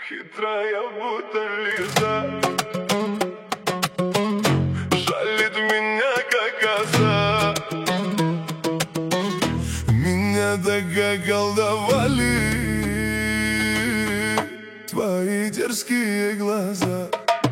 Хитрая будто лиса, жалит меня как коса. Меня так околдовали твои дерзкие глаза.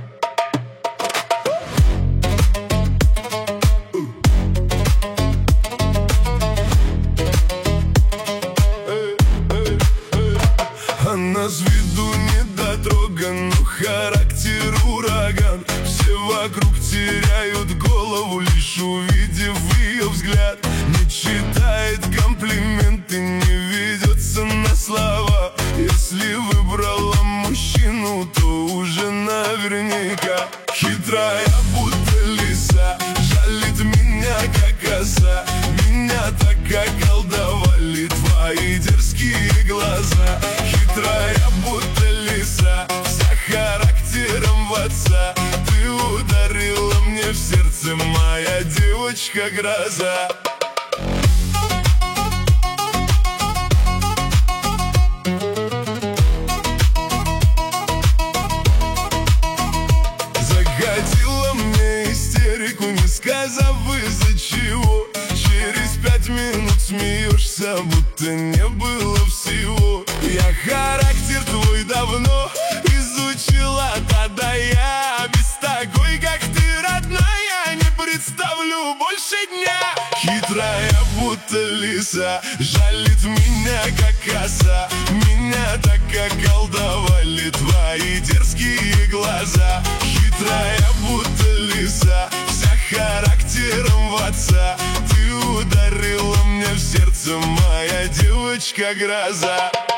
Она с виду недотрога, но характер ураган. Все вокруг теряют голову, лишь увидев ее взгляд. Не читает комплименты, не ведется на слова. Если выбрала мужчину, то уже наверняка. Хитрая будто лиса, жалит меня как коса. Меня так околдовали твои дерзкие глаза. Хитрая будто лиса, вся характером в отца. Ты ударила мне в сердце, моя девочка-гроза. Загадила мне истерику, не сказав из-за чего. Через 5 минут смеешься, будто не было всего. Я характер твой давно изучила, тогда я без такой, как ты, родная, не представлю больше дня. Хитрая будто лиса, жалит меня как коса. Меня так околдовали твои дерзкие глаза. Хитрая будто лиса, вся характером в отца. Ты ударила мне в сердце, моя девочка-гроза.